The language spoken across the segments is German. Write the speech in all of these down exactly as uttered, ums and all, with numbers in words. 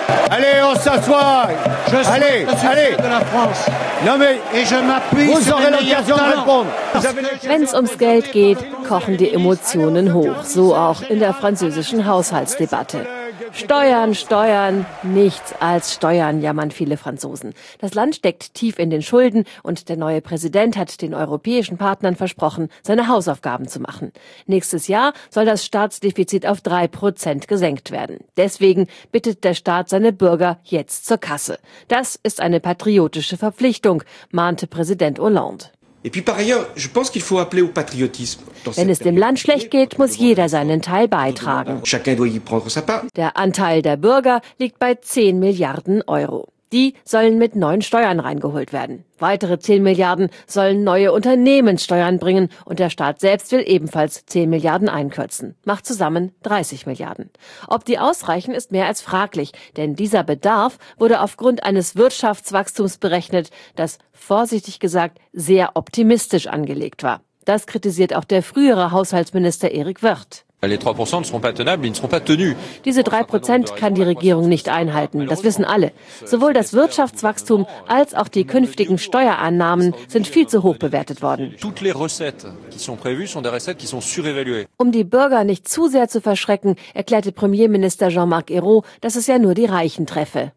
Allez, on s'assoit. Je suis allez, le allez. de la France. Non mais, Et je m'appuie vous sur aurez les meilleurs l'occasion de talents. répondre. Wenn es ums Geld geht, kochen die Emotionen hoch. So auch in der französischen Haushaltsdebatte. Steuern, Steuern, nichts als Steuern, jammern viele Franzosen. Das Land steckt tief in den Schulden und der neue Präsident hat den europäischen Partnern versprochen, seine Hausaufgaben zu machen. Nächstes Jahr soll das Staatsdefizit auf drei Prozent gesenkt werden. Deswegen bittet der Staat seine Bürger jetzt zur Kasse. Das ist eine patriotische Verpflichtung, mahnte Präsident Hollande. Wenn es dem Land schlecht geht, muss jeder seinen Teil beitragen. Der Anteil der Bürger liegt bei zehn Milliarden Euro. Die sollen mit neuen Steuern reingeholt werden. Weitere zehn Milliarden sollen neue Unternehmenssteuern bringen und der Staat selbst will ebenfalls zehn Milliarden einkürzen. Macht zusammen dreißig Milliarden. Ob die ausreichen, ist mehr als fraglich, denn dieser Bedarf wurde aufgrund eines Wirtschaftswachstums berechnet, das, vorsichtig gesagt, sehr optimistisch angelegt war. Das kritisiert auch der frühere Haushaltsminister Éric Woerth. Diese drei Prozent kann die Regierung nicht einhalten, das wissen alle. Sowohl das Wirtschaftswachstum als auch die künftigen Steuereinnahmen sind viel zu hoch bewertet worden. Um die Bürger nicht zu sehr zu verschrecken, erklärte Premierminister Jean-Marc Ayrault, dass es ja nur die Reichen treffe.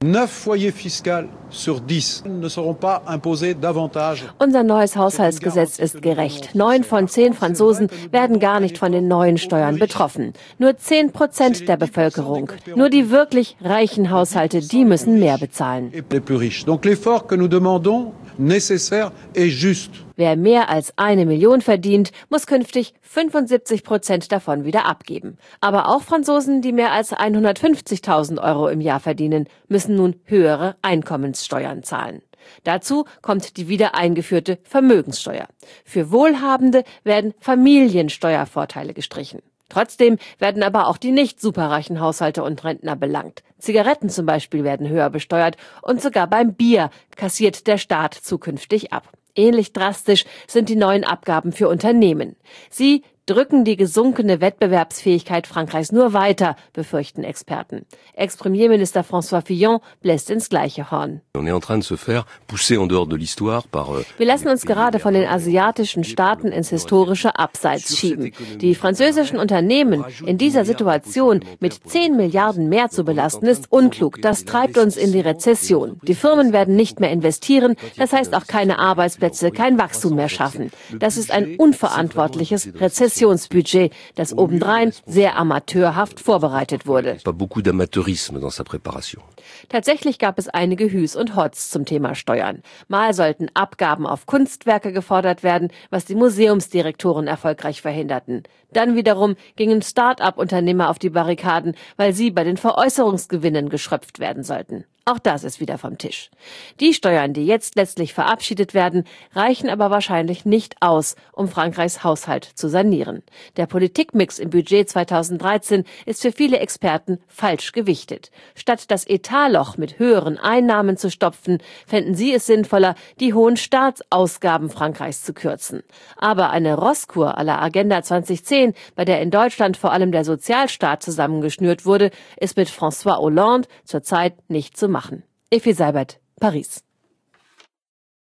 Unser neues Haushaltsgesetz ist gerecht. Neun von zehn Franzosen werden gar nicht von den neuen Steuern betroffen. Nur zehn Prozent der Bevölkerung. Nur die wirklich reichen Haushalte, die müssen mehr bezahlen. Wer mehr als eine Million verdient, muss künftig fünfundsiebzig Prozent davon wieder abgeben. Aber auch Franzosen, die mehr als hundertfünfzigtausend Euro im Jahr verdienen, müssen nun höhere Einkommenssteuern zahlen. Dazu kommt die wieder eingeführte Vermögenssteuer. Für Wohlhabende werden Familiensteuervorteile gestrichen. Trotzdem werden aber auch die nicht superreichen Haushalte und Rentner belangt. Zigaretten zum Beispiel werden höher besteuert und sogar beim Bier kassiert der Staat zukünftig ab. Ähnlich drastisch sind die neuen Abgaben für Unternehmen. Sie drücken die gesunkene Wettbewerbsfähigkeit Frankreichs nur weiter, befürchten Experten. Ex-Premierminister François Fillon bläst ins gleiche Horn. Wir lassen uns gerade von den asiatischen Staaten ins historische Abseits schieben. Die französischen Unternehmen in dieser Situation mit zehn Milliarden mehr zu belasten, ist unklug. Das treibt uns in die Rezession. Die Firmen werden nicht mehr investieren, das heißt auch keine Arbeitsplätze, kein Wachstum mehr schaffen. Das ist ein unverantwortliches Rezessionsbudget, das obendrein sehr amateurhaft vorbereitet wurde. Tatsächlich gab es einige Hüs und Hots zum Thema Steuern. Mal sollten Abgaben auf Kunstwerke gefordert werden, was die Museumsdirektoren erfolgreich verhinderten. Dann wiederum gingen Start-up-Unternehmer auf die Barrikaden, weil sie bei den Veräußerungsgewinnen geschröpft werden sollten. Auch das ist wieder vom Tisch. Die Steuern, die jetzt letztlich verabschiedet werden, reichen aber wahrscheinlich nicht aus, um Frankreichs Haushalt zu sanieren. Der Politikmix im Budget zweitausenddreizehn ist für viele Experten falsch gewichtet. Statt das Etatloch mit höheren Einnahmen zu stopfen, fänden sie es sinnvoller, die hohen Staatsausgaben Frankreichs zu kürzen. Aber eine Rosskur à la Agenda zweitausendzehn, bei der in Deutschland vor allem der Sozialstaat zusammengeschnürt wurde, ist mit François Hollande zurzeit nicht zu machen. Effi Seibert, Paris.